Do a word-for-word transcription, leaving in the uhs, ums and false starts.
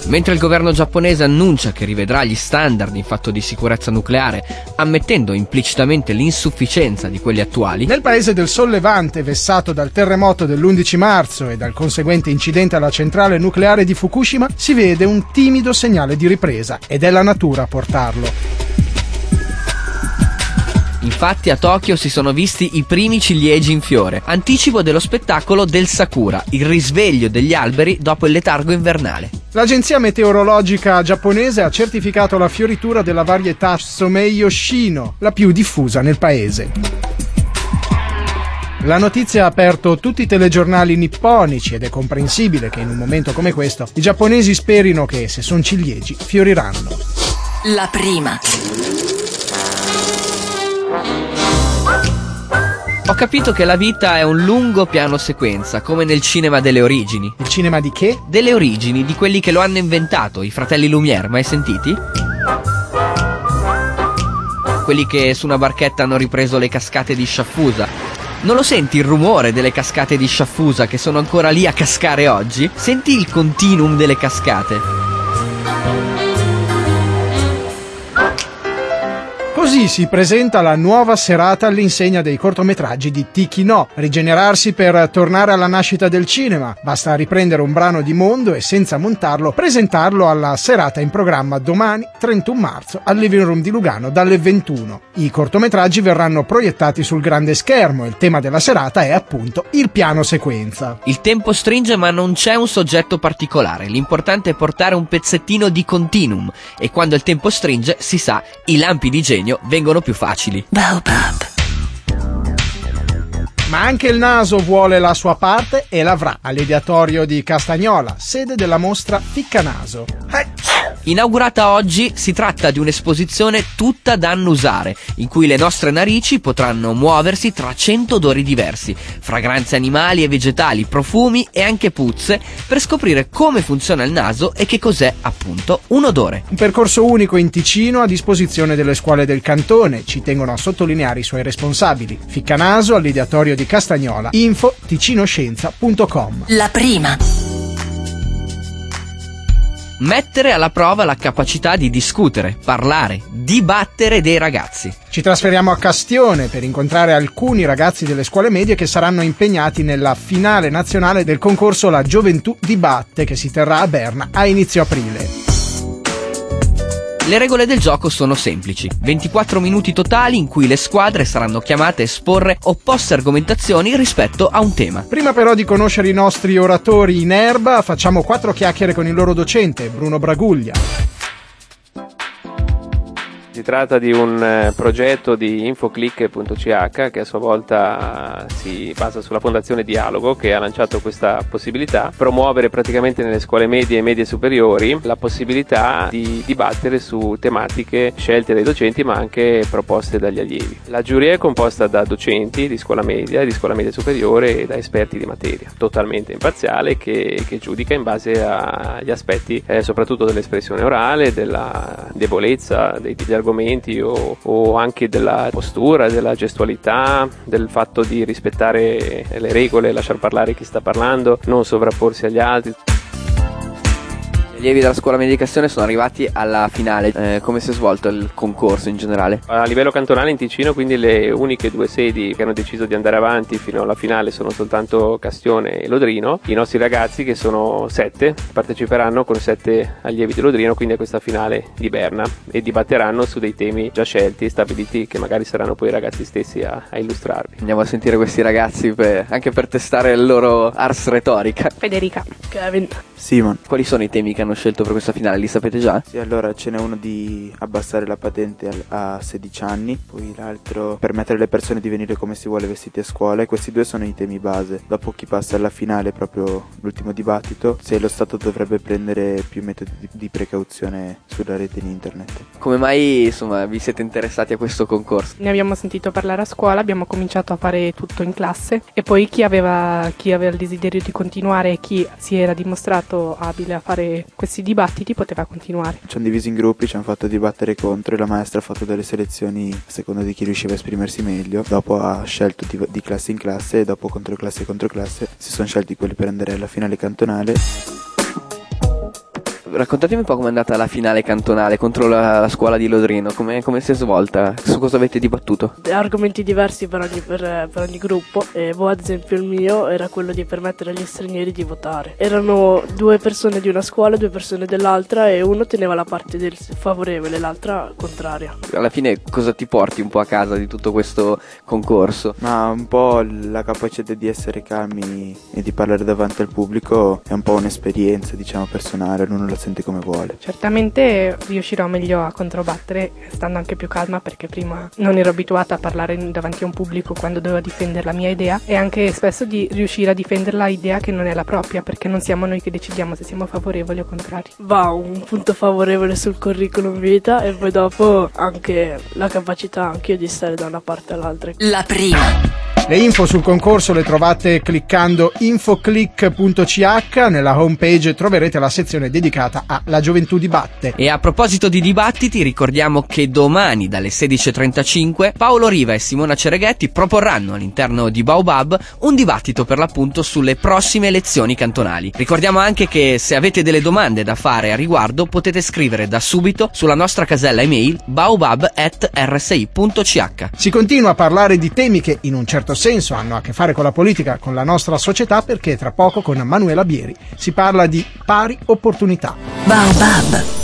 Mentre il governo giapponese annuncia che rivedrà gli standard in fatto di sicurezza nucleare, ammettendo implicitamente l'insufficienza di quelli attuali, nel paese del Sollevante, vessato dal terremoto dell'undici marzo e dal conseguente incidente alla centrale nucleare di Fukushima, si vede un timido segnale di ripresa, ed è la natura a portarlo. Infatti a Tokyo si sono visti i primi ciliegi in fiore, anticipo dello spettacolo del Sakura, il risveglio degli alberi dopo il letargo invernale. L'agenzia meteorologica giapponese ha certificato la fioritura della varietà Somei Yoshino, la più diffusa nel paese. La notizia ha aperto tutti i telegiornali nipponici ed è comprensibile che in un momento come questo i giapponesi sperino che, se son ciliegi, fioriranno. La prima. Ho capito che la vita è un lungo piano sequenza, come nel cinema delle origini. Il cinema di che? Delle origini, di quelli che lo hanno inventato, i fratelli Lumière, mai sentiti? Quelli che su una barchetta hanno ripreso le cascate di Sciaffusa. Non lo senti il rumore delle cascate di Sciaffusa che sono ancora lì a cascare oggi? Senti il continuum delle cascate. Così si presenta la nuova serata all'insegna dei cortometraggi di Tiki No. Rigenerarsi per tornare alla nascita del cinema. Basta riprendere un brano di mondo e, senza montarlo, presentarlo alla serata in programma domani, trentuno marzo, al Living Room di Lugano dalle ventuno. I cortometraggi verranno proiettati sul grande schermo e il tema della serata è appunto il piano sequenza. Il tempo stringe ma non c'è un soggetto particolare. L'importante è portare un pezzettino di continuum e quando il tempo stringe, si sa, i lampi di genio vengono più facili. Baobab. Ma anche il naso vuole la sua parte e l'avrà all'Ideatorio di Castagnola, sede della mostra Ficcanaso. Inaugurata oggi, si tratta di un'esposizione tutta da annusare, in cui le nostre narici potranno muoversi tra cento odori diversi, fragranze animali e vegetali, profumi e anche puzze, per scoprire come funziona il naso e che cos'è appunto un odore. Un percorso unico in Ticino a disposizione delle scuole del cantone, ci tengono a sottolineare i suoi responsabili. Ficcanaso all'Ideatorio di Castagnola, info ticinoscienza punto com. La prima. Mettere alla prova la capacità di discutere, parlare, dibattere dei ragazzi. Ci trasferiamo a Castione per incontrare alcuni ragazzi delle scuole medie che saranno impegnati nella finale nazionale del concorso La Gioventù Dibatte, che si terrà a Berna a inizio aprile. Le regole del gioco sono semplici, ventiquattro minuti totali in cui le squadre saranno chiamate a esporre opposte argomentazioni rispetto a un tema. Prima però di conoscere i nostri oratori in erba, facciamo quattro chiacchiere con il loro docente, Bruno Braguglia. Si tratta di un eh, progetto di infoclick punto c h che a sua volta si basa sulla fondazione Dialogo, che ha lanciato questa possibilità, promuovere praticamente nelle scuole medie e medie superiori la possibilità di dibattere su tematiche scelte dai docenti ma anche proposte dagli allievi. La giuria è composta da docenti di scuola media, di scuola media superiore e da esperti di materia, totalmente imparziale, che, che giudica in base agli aspetti eh, soprattutto dell'espressione orale, della debolezza dei tipi di argomenti O, o anche della postura, della gestualità, del fatto di rispettare le regole, lasciar parlare chi sta parlando, non sovrapporsi agli altri. Gli allievi della scuola media di Castione sono arrivati alla finale. Eh, come si è svolto il concorso in generale? A livello cantonale in Ticino, quindi le uniche due sedi che hanno deciso di andare avanti fino alla finale sono soltanto Castione e Lodrino. I nostri ragazzi, che sono sette, parteciperanno con sette allievi di Lodrino quindi a questa finale di Berna e dibatteranno su dei temi già scelti e stabiliti, che magari saranno poi i ragazzi stessi a, a illustrarvi. Andiamo a sentire questi ragazzi per, anche per testare il loro ars retorica. Federica. Kevin. Simon. Quali sono i temi che hanno scelto per questa finale? Li sapete già? Sì, allora ce n'è uno di abbassare la patente a sedici anni, poi l'altro permettere alle persone di venire come si vuole vestiti a scuola, e questi due sono i temi base. Dopo chi passa alla finale, proprio l'ultimo dibattito, se lo Stato dovrebbe prendere più metodi di, di precauzione sulla rete in internet. Come mai insomma vi siete interessati a questo concorso? Ne abbiamo sentito parlare a scuola, abbiamo cominciato a fare tutto in classe e poi chi aveva, chi aveva il desiderio di continuare e chi si era dimostrato abile a fare questi dibattiti poteva continuare. Ci hanno diviso in gruppi, ci hanno fatto dibattere contro e la maestra ha fatto delle selezioni a seconda di chi riusciva a esprimersi meglio. Dopo ha scelto di, di classe in classe e dopo contro classe e contro classe si sono scelti quelli per andare alla finale cantonale. Raccontatemi un po' com'è andata la finale cantonale contro la, la scuola di Lodrino, come, come si è svolta, su cosa avete dibattuto? Argomenti diversi per ogni, per, per ogni gruppo, e boh, ad esempio il mio era quello di permettere agli stranieri di votare. Erano due persone di una scuola, due persone dell'altra, e uno teneva la parte del favorevole, l'altra contraria. Alla fine cosa ti porti un po' a casa di tutto questo concorso? Ma un po' la capacità di essere calmi e di parlare davanti al pubblico è un po' un'esperienza, diciamo, personale, uno la sente come vuole. Certamente riuscirò meglio a controbattere stando anche più calma, perché prima non ero abituata a parlare davanti a un pubblico quando dovevo difendere la mia idea, e anche spesso di riuscire a difendere la idea che non è la propria, perché non siamo noi che decidiamo se siamo favorevoli o contrari. Va un punto favorevole sul curriculum vita, e poi dopo anche la capacità anche io di stare da una parte all'altra. La prima. Le info sul concorso le trovate cliccando infoclick punto c h. Nella homepage troverete la sezione dedicata a La Gioventù Dibatte. E a proposito di dibattiti, ricordiamo che domani dalle sedici e trentacinque Paolo Riva e Simona Cereghetti proporranno all'interno di Baobab un dibattito per l'appunto sulle prossime elezioni cantonali. Ricordiamo anche che se avete delle domande da fare a riguardo potete scrivere da subito sulla nostra casella email baobab at r s i punto c h. Si continua a parlare di temi che in un certo senso hanno a che fare con la politica, con la nostra società, perché tra poco con Manuela Bieri si parla di pari opportunità. Baobab.